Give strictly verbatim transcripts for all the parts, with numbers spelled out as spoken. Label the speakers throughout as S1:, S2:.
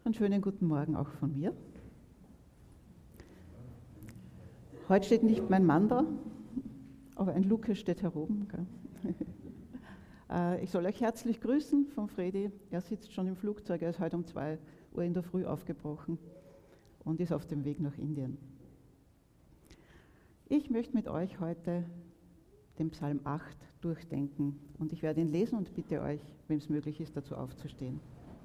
S1: Einen schönen guten Morgen auch von mir. Heute steht nicht mein Mann da, aber ein Lukas steht hier oben. Ich soll euch herzlich grüßen von Fredi. Er sitzt schon im Flugzeug, er ist heute um zwei Uhr in der Früh aufgebrochen und ist auf dem Weg nach Indien. Ich möchte mit euch heute den Psalm acht durchdenken und ich werde ihn lesen und bitte euch, wem es möglich ist, dazu aufzustehen.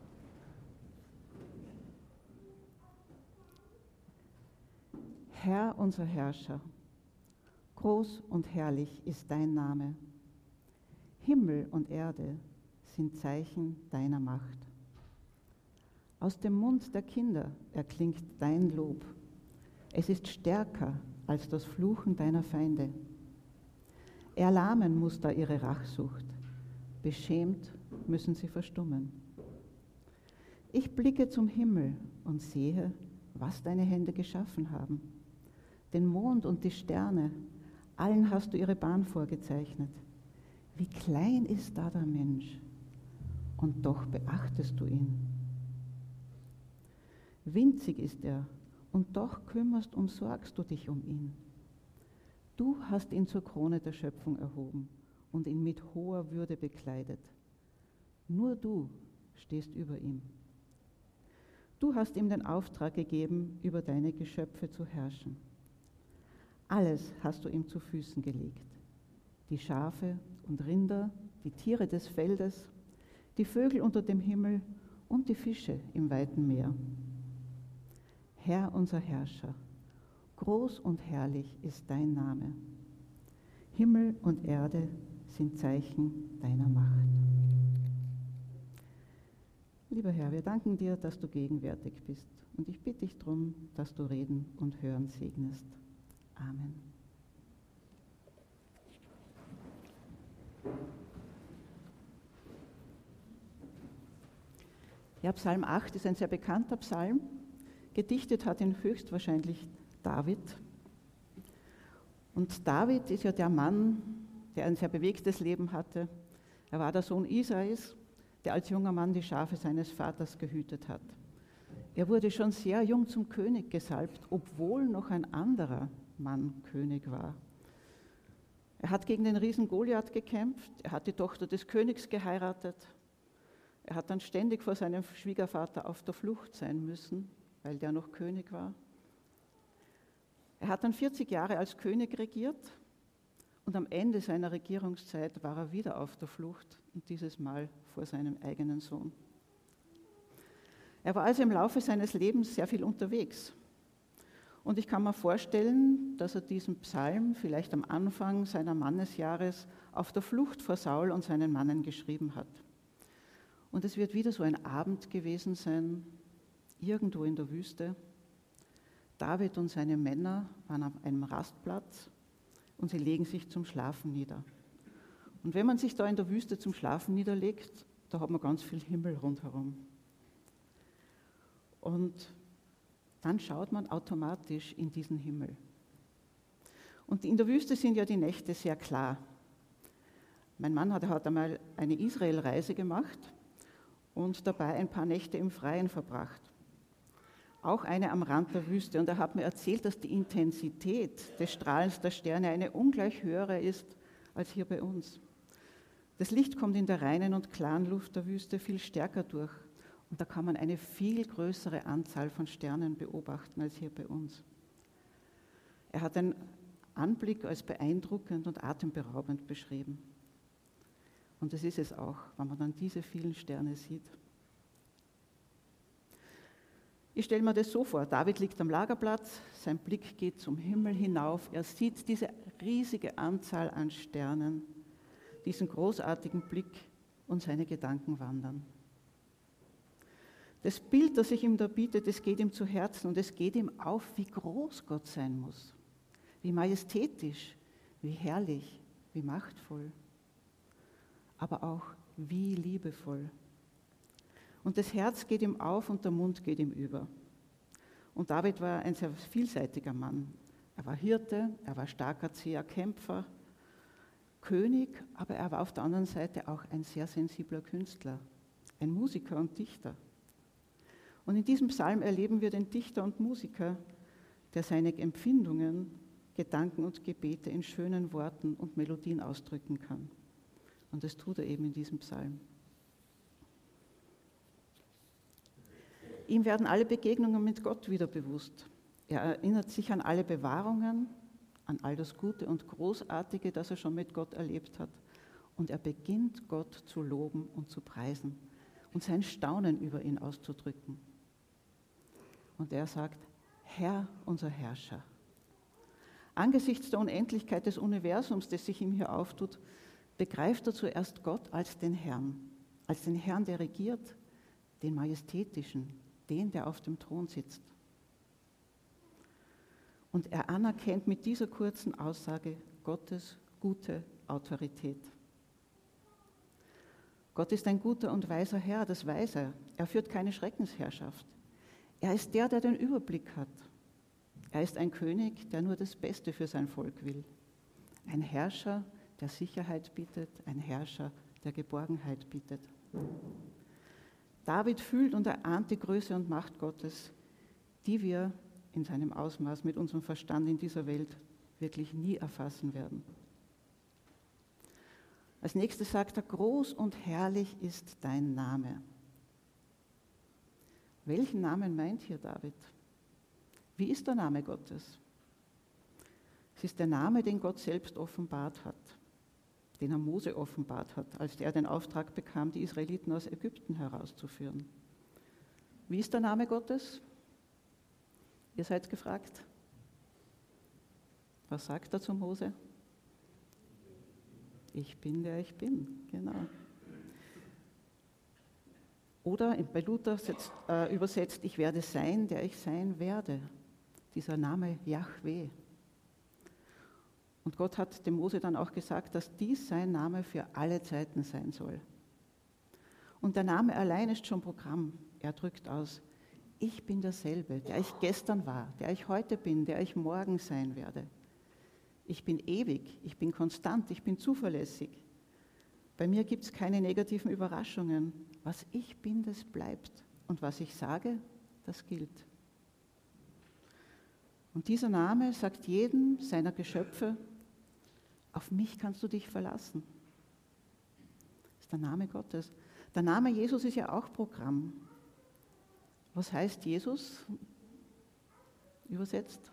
S1: Herr, unser Herrscher, groß und herrlich ist dein Name. Himmel und Erde sind Zeichen deiner Macht. Aus dem Mund der Kinder erklingt dein Lob. Es ist stärker als das Fluchen deiner Feinde. Erlahmen muss da ihre Rachsucht. Beschämt müssen sie verstummen. Ich blicke zum Himmel und sehe, was deine Hände geschaffen haben. Den Mond und die Sterne, allen hast du ihre Bahn vorgezeichnet. Wie klein ist da der Mensch, und doch beachtest du ihn. Winzig ist er, und doch kümmerst und sorgst du dich um ihn. Du hast ihn zur Krone der Schöpfung erhoben und ihn mit hoher Würde bekleidet. Nur du stehst über ihm. Du hast ihm den Auftrag gegeben, über deine Geschöpfe zu herrschen. Alles hast du ihm zu Füßen gelegt. Die Schafe und Rinder, die Tiere des Feldes, die Vögel unter dem Himmel und die Fische im weiten Meer. Herr, unser Herrscher, groß und herrlich ist dein Name. Himmel und Erde sind Zeichen deiner Macht. Lieber Herr, wir danken dir, dass du gegenwärtig bist. Und ich bitte dich darum, dass du Reden und Hören segnest. Amen. Ja, Psalm acht ist ein sehr bekannter Psalm. Gedichtet hat ihn höchstwahrscheinlich David. Und David ist ja der Mann, der ein sehr bewegtes Leben hatte. Er war der Sohn Isais, der als junger Mann die Schafe seines Vaters gehütet hat. Er wurde schon sehr jung zum König gesalbt, obwohl noch ein anderer Mann König war. Er hat gegen den Riesen Goliath gekämpft, er hat die Tochter des Königs geheiratet. Er hat dann ständig vor seinem Schwiegervater auf der Flucht sein müssen, weil der noch König war. Er hat dann vierzig Jahre als König regiert und am Ende seiner Regierungszeit war er wieder auf der Flucht und dieses Mal vor seinem eigenen Sohn. Er war also im Laufe seines Lebens sehr viel unterwegs. Und ich kann mir vorstellen, dass er diesen Psalm vielleicht am Anfang seiner Mannesjahres auf der Flucht vor Saul und seinen Mannen geschrieben hat. Und es wird wieder so ein Abend gewesen sein, irgendwo in der Wüste. David und seine Männer waren auf einem Rastplatz und sie legen sich zum Schlafen nieder. Und wenn man sich da in der Wüste zum Schlafen niederlegt, da hat man ganz viel Himmel rundherum. Und dann schaut man automatisch in diesen Himmel. Und in der Wüste sind ja die Nächte sehr klar. Mein Mann hat, hat einmal eine Israelreise gemacht und dabei ein paar Nächte im Freien verbracht. Auch eine am Rand der Wüste. Und er hat mir erzählt, dass die Intensität des Strahlens der Sterne eine ungleich höhere ist als hier bei uns. Das Licht kommt in der reinen und klaren Luft der Wüste viel stärker durch. Und da kann man eine viel größere Anzahl von Sternen beobachten als hier bei uns. Er hat den Anblick als beeindruckend und atemberaubend beschrieben. Und das ist es auch, wenn man dann diese vielen Sterne sieht. Ich stelle mir das so vor, David liegt am Lagerplatz, sein Blick geht zum Himmel hinauf, er sieht diese riesige Anzahl an Sternen, diesen großartigen Blick und seine Gedanken wandern. Das Bild, das sich ihm da bietet, das geht ihm zu Herzen und es geht ihm auf, wie groß Gott sein muss, wie majestätisch, wie herrlich, wie machtvoll, aber auch wie liebevoll. Und das Herz geht ihm auf und der Mund geht ihm über. Und David war ein sehr vielseitiger Mann. Er war Hirte, er war starker, zäher Kämpfer, König, aber er war auf der anderen Seite auch ein sehr sensibler Künstler, ein Musiker und Dichter. Und in diesem Psalm erleben wir den Dichter und Musiker, der seine Empfindungen, Gedanken und Gebete in schönen Worten und Melodien ausdrücken kann. Und das tut er eben in diesem Psalm. Ihm werden alle Begegnungen mit Gott wieder bewusst. Er erinnert sich an alle Bewahrungen, an all das Gute und Großartige, das er schon mit Gott erlebt hat. Und er beginnt, Gott zu loben und zu preisen und sein Staunen über ihn auszudrücken. Und er sagt, Herr, unser Herrscher. Angesichts der Unendlichkeit des Universums, das sich ihm hier auftut, begreift er zuerst Gott als den Herrn, als den Herrn, der regiert, den Majestätischen, den, der auf dem Thron sitzt. Und er anerkennt mit dieser kurzen Aussage Gottes gute Autorität. Gott ist ein guter und weiser Herr, das weiß er. Er führt keine Schreckensherrschaft. Er ist der, der den Überblick hat. Er ist ein König, der nur das Beste für sein Volk will. Ein Herrscher, der Sicherheit bietet, ein Herrscher, der Geborgenheit bietet. David fühlt und erahnt die Größe und Macht Gottes, die wir in seinem Ausmaß mit unserem Verstand in dieser Welt wirklich nie erfassen werden. Als nächstes sagt er, groß und herrlich ist dein Name. Welchen Namen meint hier David? Wie ist der Name Gottes? Es ist der Name, den Gott selbst offenbart hat, den er Mose offenbart hat, als er den Auftrag bekam, die Israeliten aus Ägypten herauszuführen. Wie ist der Name Gottes? Ihr seid gefragt. Was sagt er zu Mose? Ich bin, der ich bin, genau. Oder bei Luther setzt, äh, übersetzt, ich werde sein, der ich sein werde. Dieser Name Jahwe. Und Gott hat dem Mose dann auch gesagt, dass dies sein Name für alle Zeiten sein soll. Und der Name allein ist schon Programm. Er drückt aus, ich bin derselbe, der ich gestern war, der ich heute bin, der ich morgen sein werde. Ich bin ewig, ich bin konstant, ich bin zuverlässig. Bei mir gibt es keine negativen Überraschungen. Was ich bin, das bleibt. Und was ich sage, das gilt. Und dieser Name sagt jedem seiner Geschöpfe, auf mich kannst du dich verlassen. Das ist der Name Gottes. Der Name Jesus ist ja auch Programm. Was heißt Jesus? Übersetzt?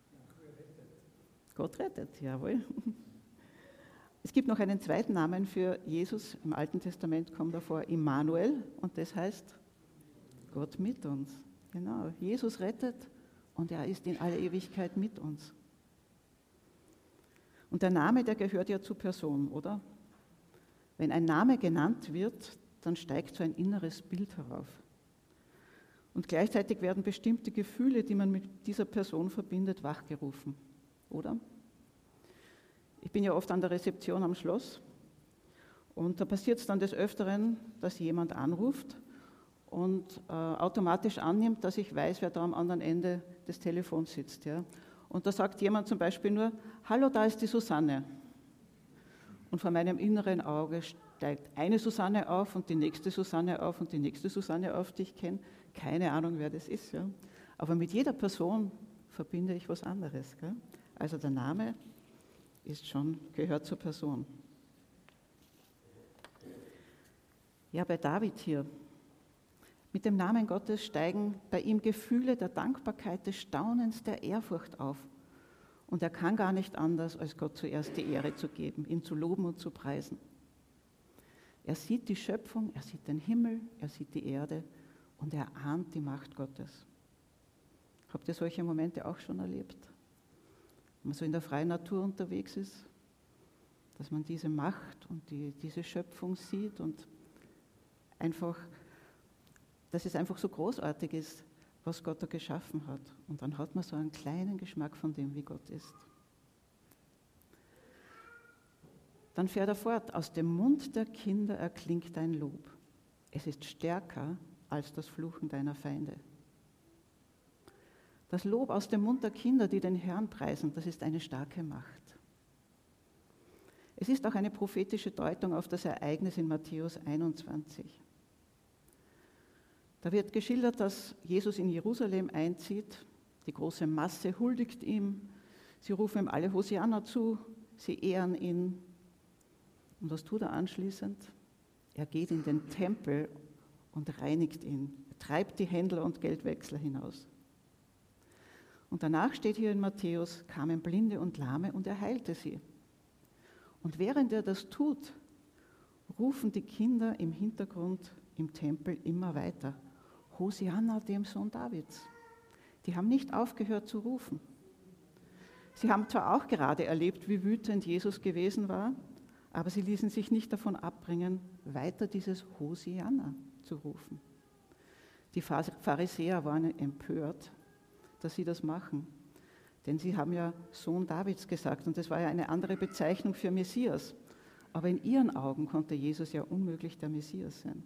S1: Gott rettet, jawohl. Es gibt noch einen zweiten Namen für Jesus. Im Alten Testament kommt davor Immanuel und das heißt Gott mit uns. Genau, Jesus rettet und er ist in aller Ewigkeit mit uns. Und der Name, der gehört ja zur Person, oder? Wenn ein Name genannt wird, dann steigt so ein inneres Bild herauf. Und gleichzeitig werden bestimmte Gefühle, die man mit dieser Person verbindet, wachgerufen, oder? Ich bin ja oft an der Rezeption am Schloss und da passiert es dann des Öfteren, dass jemand anruft und äh, automatisch annimmt, dass ich weiß, wer da am anderen Ende des Telefons sitzt. Ja? Und da sagt jemand zum Beispiel nur, hallo, da ist die Susanne. Und vor meinem inneren Auge steigt eine Susanne auf und die nächste Susanne auf und die nächste Susanne auf, die ich kenne. Keine Ahnung, wer das ist. Ja? Aber mit jeder Person verbinde ich was anderes. Gell? Also der Name ist schon, gehört zur Person. Ja, bei David hier. Mit dem Namen Gottes steigen bei ihm Gefühle der Dankbarkeit, des Staunens, der Ehrfurcht auf. Und er kann gar nicht anders, als Gott zuerst die Ehre zu geben, ihn zu loben und zu preisen. Er sieht die Schöpfung, er sieht den Himmel, er sieht die Erde und er ahnt die Macht Gottes. Habt ihr solche Momente auch schon erlebt? Wenn man so in der freien Natur unterwegs ist, dass man diese Macht und die, diese Schöpfung sieht und einfach, dass es einfach so großartig ist, was Gott da geschaffen hat. Und dann hat man so einen kleinen Geschmack von dem, wie Gott ist. Dann fährt er fort, aus dem Mund der Kinder erklingt dein Lob. Es ist stärker als das Fluchen deiner Feinde. Das Lob aus dem Mund der Kinder, die den Herrn preisen, das ist eine starke Macht. Es ist auch eine prophetische Deutung auf das Ereignis in Matthäus einundzwanzig. Da wird geschildert, dass Jesus in Jerusalem einzieht. Die große Masse huldigt ihm. Sie rufen ihm alle Hosianna zu. Sie ehren ihn. Und was tut er anschließend? Er geht in den Tempel und reinigt ihn. Er treibt die Händler und Geldwechsler hinaus. Und danach steht hier in Matthäus, kamen Blinde und Lahme und er heilte sie. Und während er das tut, rufen die Kinder im Hintergrund im Tempel immer weiter. Hosianna, dem Sohn Davids. Die haben nicht aufgehört zu rufen. Sie haben zwar auch gerade erlebt, wie wütend Jesus gewesen war, aber sie ließen sich nicht davon abbringen, weiter dieses Hosianna zu rufen. Die Pharisäer waren empört, dass sie das machen, denn sie haben ja Sohn Davids gesagt und das war ja eine andere Bezeichnung für Messias. Aber in ihren Augen konnte Jesus ja unmöglich der Messias sein.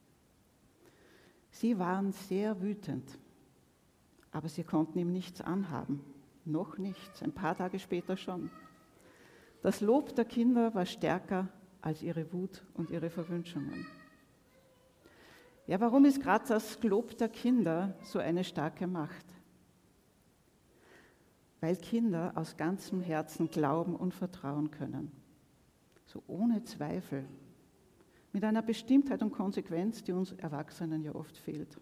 S1: Sie waren sehr wütend, aber sie konnten ihm nichts anhaben. Noch nichts, ein paar Tage später schon. Das Lob der Kinder war stärker als ihre Wut und ihre Verwünschungen. Ja, warum ist gerade das Lob der Kinder so eine starke Macht? Weil Kinder aus ganzem Herzen glauben und vertrauen können. So ohne Zweifel. Mit einer Bestimmtheit und Konsequenz, die uns Erwachsenen ja oft fehlt.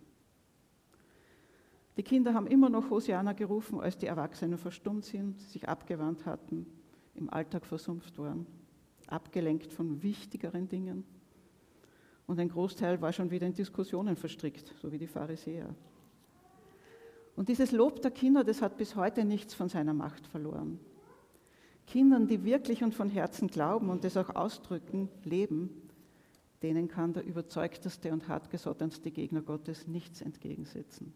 S1: Die Kinder haben immer noch Hosianna gerufen, als die Erwachsenen verstummt sind, sich abgewandt hatten, im Alltag versumpft waren, abgelenkt von wichtigeren Dingen. Und ein Großteil war schon wieder in Diskussionen verstrickt, so wie die Pharisäer. Und dieses Lob der Kinder, das hat bis heute nichts von seiner Macht verloren. Kindern, die wirklich und von Herzen glauben und das auch ausdrücken, leben, denen kann der überzeugteste und hartgesottenste Gegner Gottes nichts entgegensetzen.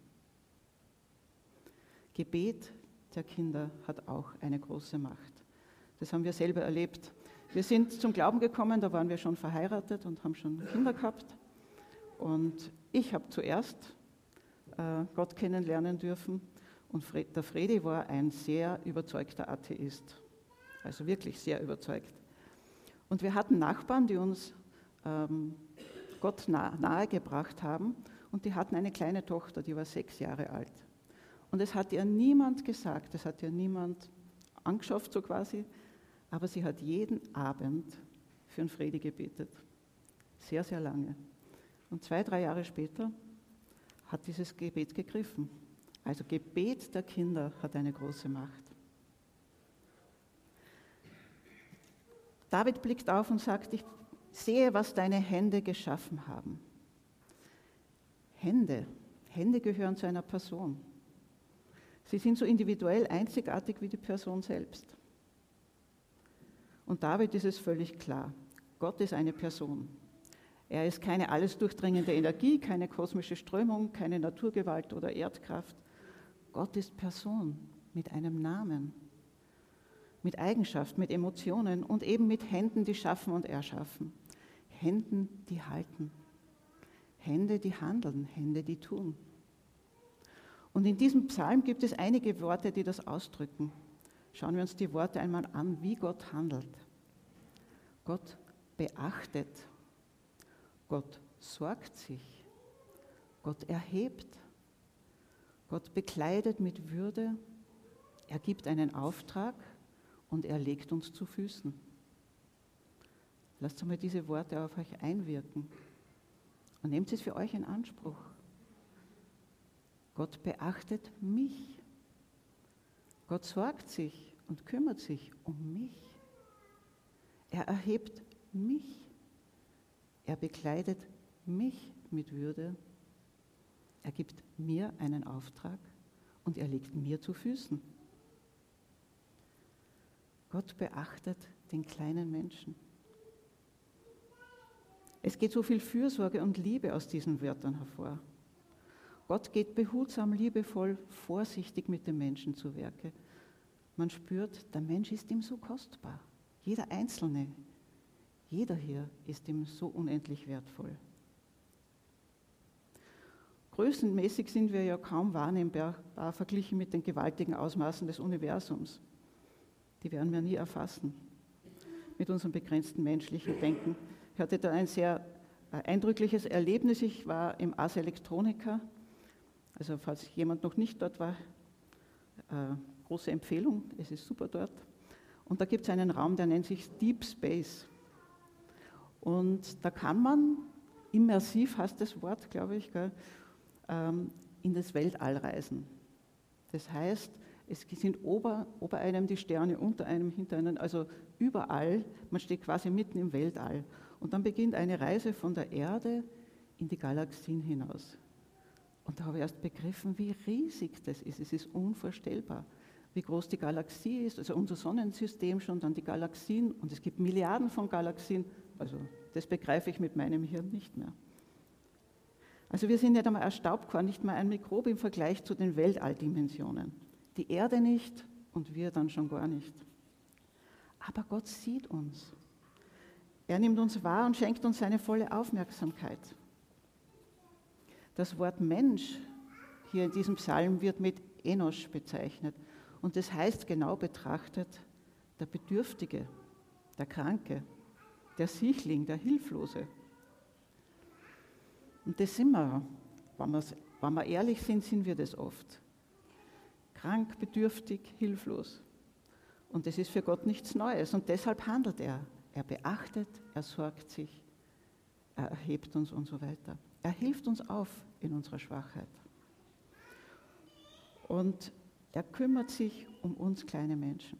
S1: Gebet der Kinder hat auch eine große Macht. Das haben wir selber erlebt. Wir sind zum Glauben gekommen, da waren wir schon verheiratet und haben schon Kinder gehabt. Und ich habe zuerst äh, Gott kennenlernen dürfen. Und Fred, der Fredi war ein sehr überzeugter Atheist. Also wirklich sehr überzeugt. Und wir hatten Nachbarn, die uns ähm, Gott nah, nahegebracht haben. Und die hatten eine kleine Tochter, die war sechs Jahre alt. Und es hat ihr niemand gesagt, es hat ihr niemand angeschafft, so quasi, aber sie hat jeden Abend für den Fredi gebetet. Sehr, sehr lange. Und zwei, drei Jahre später hat dieses Gebet gegriffen. Also Gebet der Kinder hat eine große Macht. David blickt auf und sagt, ich sehe, was deine Hände geschaffen haben. Hände, Hände gehören zu einer Person. Sie sind so individuell einzigartig wie die Person selbst. Und David ist es völlig klar, Gott ist eine Person. Er ist keine alles durchdringende Energie, keine kosmische Strömung, keine Naturgewalt oder Erdkraft. Gott ist Person mit einem Namen, mit Eigenschaften, mit Emotionen und eben mit Händen, die schaffen und erschaffen. Händen, die halten. Hände, die handeln, Hände, die tun. Und in diesem Psalm gibt es einige Worte, die das ausdrücken. Schauen wir uns die Worte einmal an, wie Gott handelt. Gott beachtet. Gott sorgt sich. Gott erhebt. Gott bekleidet mit Würde. Er gibt einen Auftrag und er legt uns zu Füßen. Lasst einmal diese Worte auf euch einwirken und nehmt es für euch in Anspruch. Gott beachtet mich. Gott sorgt sich und kümmert sich um mich. Er erhebt mich. Er bekleidet mich mit Würde. Er gibt mir einen Auftrag und er legt mir zu Füßen. Gott beachtet den kleinen Menschen. Es geht so viel Fürsorge und Liebe aus diesen Wörtern hervor. Gott geht behutsam, liebevoll, vorsichtig mit dem Menschen zu Werke. Man spürt, der Mensch ist ihm so kostbar. Jeder Einzelne, jeder hier ist ihm so unendlich wertvoll. Größenmäßig sind wir ja kaum wahrnehmbar verglichen mit den gewaltigen Ausmaßen des Universums. Die werden wir nie erfassen. Mit unserem begrenzten menschlichen Denken. Ich hatte da ein sehr ein eindrückliches Erlebnis. Ich war im Ars Electronica, also falls jemand noch nicht dort war, äh, große Empfehlung, es ist super dort. Und da gibt es einen Raum, der nennt sich Deep Space. Und da kann man, immersiv heißt das Wort, glaube ich, gell, ähm, in das Weltall reisen. Das heißt, es sind ober, ober einem die Sterne, unter einem, hinter einem, also überall, man steht quasi mitten im Weltall. Und dann beginnt eine Reise von der Erde in die Galaxien hinaus. Und da habe ich erst begriffen, wie riesig das ist. Es ist unvorstellbar, wie groß die Galaxie ist, also unser Sonnensystem schon, dann die Galaxien. Und es gibt Milliarden von Galaxien. Also das begreife ich mit meinem Hirn nicht mehr. Also wir sind nicht einmal ein Staubkorn, nicht mal ein Mikrob im Vergleich zu den Weltalldimensionen. Die Erde nicht und wir dann schon gar nicht. Aber Gott sieht uns. Er nimmt uns wahr und schenkt uns seine volle Aufmerksamkeit. Das Wort Mensch hier in diesem Psalm wird mit Enosh bezeichnet. Und das heißt genau betrachtet der Bedürftige, der Kranke, der Siechling, der Hilflose. Und das sind wir, wenn wir, wenn wir ehrlich sind, sind wir das oft. Krank, bedürftig, hilflos. Und das ist für Gott nichts Neues. Und deshalb handelt er. Er beachtet, er sorgt sich, er erhebt uns und so weiter. Er hilft uns auf in unserer Schwachheit. Und er kümmert sich um uns kleine Menschen.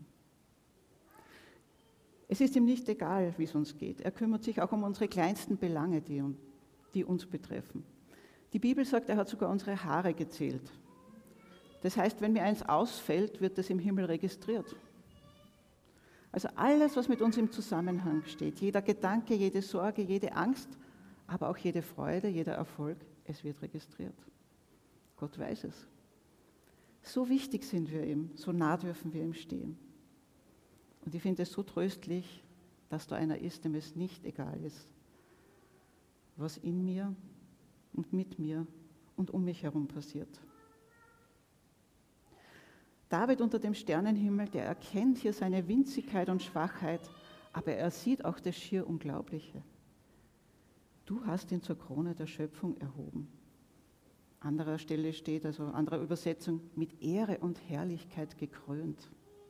S1: Es ist ihm nicht egal, wie es uns geht. Er kümmert sich auch um unsere kleinsten Belange, die, die uns betreffen. Die Bibel sagt, er hat sogar unsere Haare gezählt. Das heißt, wenn mir eins ausfällt, wird das im Himmel registriert. Also alles, was mit uns im Zusammenhang steht, jeder Gedanke, jede Sorge, jede Angst, aber auch jede Freude, jeder Erfolg, es wird registriert. Gott weiß es. So wichtig sind wir ihm, so nah dürfen wir ihm stehen. Und ich finde es so tröstlich, dass da einer ist, dem es nicht egal ist, was in mir und mit mir und um mich herum passiert. David unter dem Sternenhimmel, der erkennt hier seine Winzigkeit und Schwachheit, aber er sieht auch das schier Unglaubliche. Du hast ihn zur Krone der Schöpfung erhoben. Anderer Stelle steht, also anderer Übersetzung, mit Ehre und Herrlichkeit gekrönt.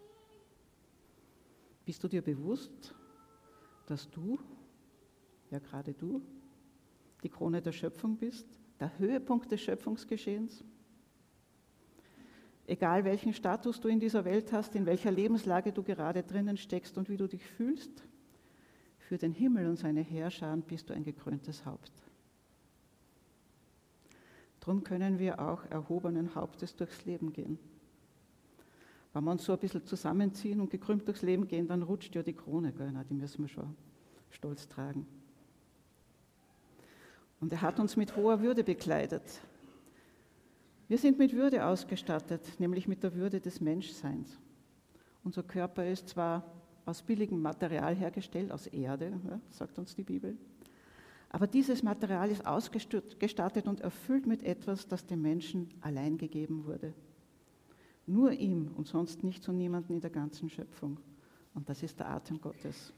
S1: Bist du dir bewusst, dass du, ja gerade du, die Krone der Schöpfung bist, der Höhepunkt des Schöpfungsgeschehens? Egal welchen Status du in dieser Welt hast, in welcher Lebenslage du gerade drinnen steckst und wie du dich fühlst, für den Himmel und seine Heerscharen bist du ein gekröntes Haupt. Darum können wir auch erhobenen Hauptes durchs Leben gehen. Wenn wir uns so ein bisschen zusammenziehen und gekrümmt durchs Leben gehen, dann rutscht ja die Krone, gell? Na, die müssen wir schon stolz tragen. Und er hat uns mit hoher Würde bekleidet. Wir sind mit Würde ausgestattet, nämlich mit der Würde des Menschseins. Unser Körper ist zwar aus billigem Material hergestellt, aus Erde, ja, sagt uns die Bibel, aber dieses Material ist ausgestattet und erfüllt mit etwas, das dem Menschen allein gegeben wurde. Nur ihm und sonst nichts und niemanden in der ganzen Schöpfung. Und das ist der Atem Gottes.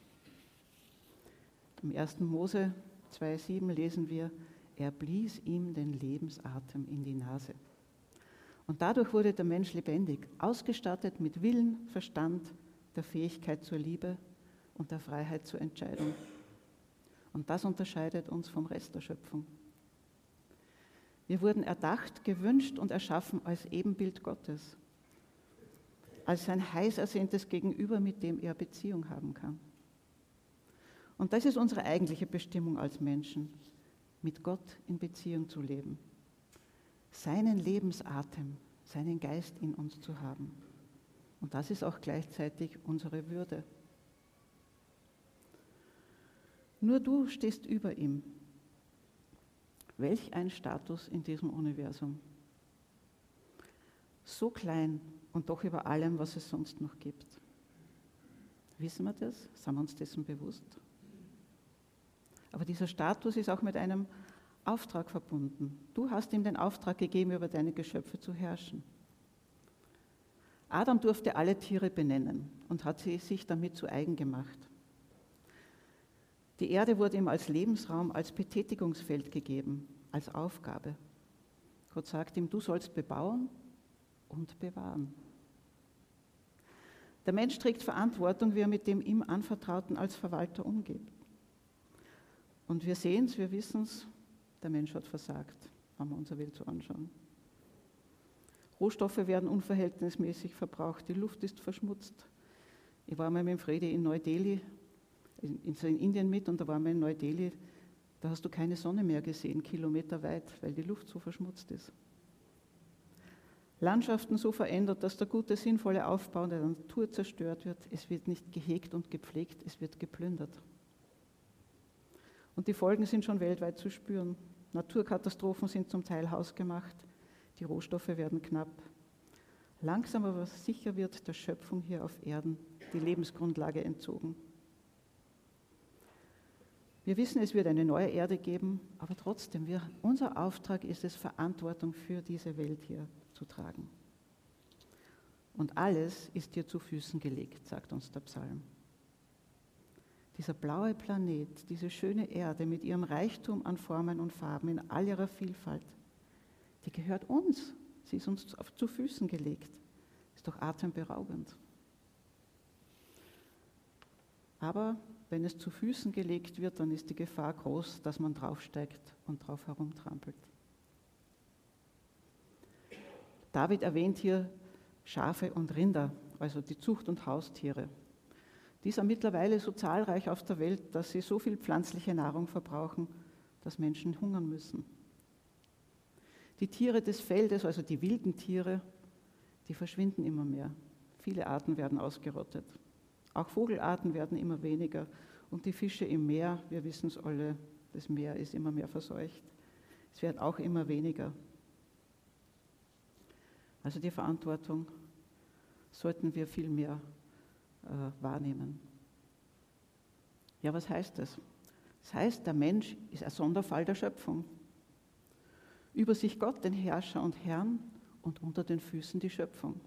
S1: Im ersten Mose zwei Komma sieben lesen wir, er blies ihm den Lebensatem in die Nase. Und dadurch wurde der Mensch lebendig, ausgestattet mit Willen, Verstand, der Fähigkeit zur Liebe und der Freiheit zur Entscheidung. Und das unterscheidet uns vom Rest der Schöpfung. Wir wurden erdacht, gewünscht und erschaffen als Ebenbild Gottes, als sein heiß ersehntes Gegenüber, mit dem er Beziehung haben kann. Und das ist unsere eigentliche Bestimmung als Menschen, mit Gott in Beziehung zu leben, seinen Lebensatem, seinen Geist in uns zu haben. Und das ist auch gleichzeitig unsere Würde. Nur du stehst über ihm. Welch ein Status in diesem Universum. So klein und doch über allem, was es sonst noch gibt. Wissen wir das? Sind wir uns dessen bewusst? Aber dieser Status ist auch mit einem Auftrag verbunden. Du hast ihm den Auftrag gegeben, über deine Geschöpfe zu herrschen. Adam durfte alle Tiere benennen und hat sie sich damit zu eigen gemacht. Die Erde wurde ihm als Lebensraum, als Betätigungsfeld gegeben, als Aufgabe. Gott sagt ihm, du sollst bebauen und bewahren. Der Mensch trägt Verantwortung, wie er mit dem ihm Anvertrauten als Verwalter umgeht. Und wir sehen es, wir wissen es, der Mensch hat versagt, wenn wir unsere Welt so anschauen. Rohstoffe werden unverhältnismäßig verbraucht, die Luft ist verschmutzt. Ich war mal mit dem Fredi in Neu-Delhi, in, in Indien mit, und da waren wir in Neu-Delhi, da hast du keine Sonne mehr gesehen, kilometerweit, weil die Luft so verschmutzt ist. Landschaften so verändert, dass der gute, sinnvolle Aufbau der Natur zerstört wird. Es wird nicht gehegt und gepflegt, es wird geplündert. Und die Folgen sind schon weltweit zu spüren. Naturkatastrophen sind zum Teil hausgemacht, die Rohstoffe werden knapp. Langsam aber sicher wird der Schöpfung hier auf Erden die Lebensgrundlage entzogen. Wir wissen, es wird eine neue Erde geben, aber trotzdem, wir, unser Auftrag ist es, Verantwortung für diese Welt hier zu tragen. Und alles ist dir zu Füßen gelegt, sagt uns der Psalm. Dieser blaue Planet, diese schöne Erde mit ihrem Reichtum an Formen und Farben in all ihrer Vielfalt, die gehört uns. Sie ist uns zu Füßen gelegt. Ist doch atemberaubend. Aber wenn es zu Füßen gelegt wird, dann ist die Gefahr groß, dass man draufsteigt und drauf herumtrampelt. David erwähnt hier Schafe und Rinder, also die Zucht- und Haustiere. Die sind mittlerweile so zahlreich auf der Welt, dass sie so viel pflanzliche Nahrung verbrauchen, dass Menschen hungern müssen. Die Tiere des Feldes, also die wilden Tiere, die verschwinden immer mehr. Viele Arten werden ausgerottet. Auch Vogelarten werden immer weniger. Und die Fische im Meer, wir wissen es alle, das Meer ist immer mehr verseucht. Es werden auch immer weniger. Also die Verantwortung sollten wir viel mehr äh, wahrnehmen. Ja, was heißt das? Das heißt, der Mensch ist ein Sonderfall der Schöpfung. Über sich Gott, den Herrscher und Herrn, und unter den Füßen die Schöpfung.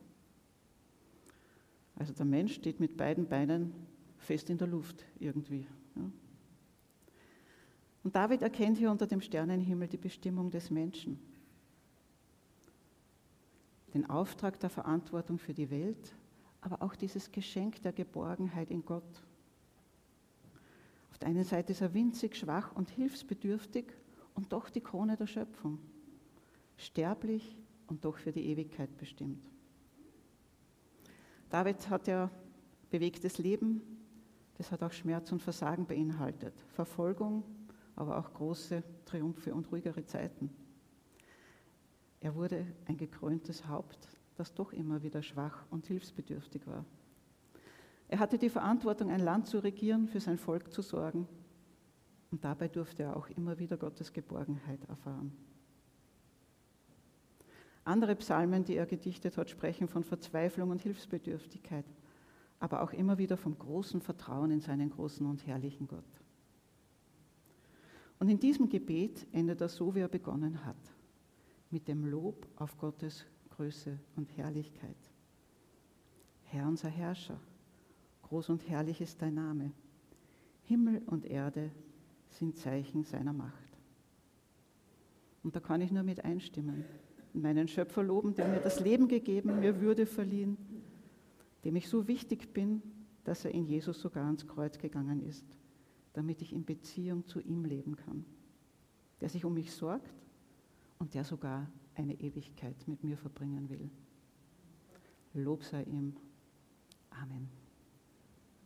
S1: Also der Mensch steht mit beiden Beinen fest in der Luft irgendwie. Ja. Und David erkennt hier unter dem Sternenhimmel die Bestimmung des Menschen. Den Auftrag der Verantwortung für die Welt, aber auch dieses Geschenk der Geborgenheit in Gott. Auf der einen Seite ist er winzig, schwach und hilfsbedürftig und doch die Krone der Schöpfung. Sterblich und doch für die Ewigkeit bestimmt. David hat ja bewegtes Leben, das hat auch Schmerz und Versagen beinhaltet. Verfolgung, aber auch große Triumphe und ruhigere Zeiten. Er wurde ein gekröntes Haupt, das doch immer wieder schwach und hilfsbedürftig war. Er hatte die Verantwortung, ein Land zu regieren, für sein Volk zu sorgen. Und dabei durfte er auch immer wieder Gottes Geborgenheit erfahren. Andere Psalmen, die er gedichtet hat, sprechen von Verzweiflung und Hilfsbedürftigkeit, aber auch immer wieder vom großen Vertrauen in seinen großen und herrlichen Gott. Und in diesem Gebet endet er so, wie er begonnen hat, mit dem Lob auf Gottes Größe und Herrlichkeit. Herr, unser Herrscher, groß und herrlich ist dein Name. Himmel und Erde sind Zeichen seiner Macht. Und da kann ich nur mit einstimmen. Meinen Schöpfer loben, der mir das Leben gegeben, mir Würde verliehen, dem ich so wichtig bin, dass er in Jesus sogar ans Kreuz gegangen ist, damit ich in Beziehung zu ihm leben kann, der sich um mich sorgt und der sogar eine Ewigkeit mit mir verbringen will. Lob sei ihm. Amen.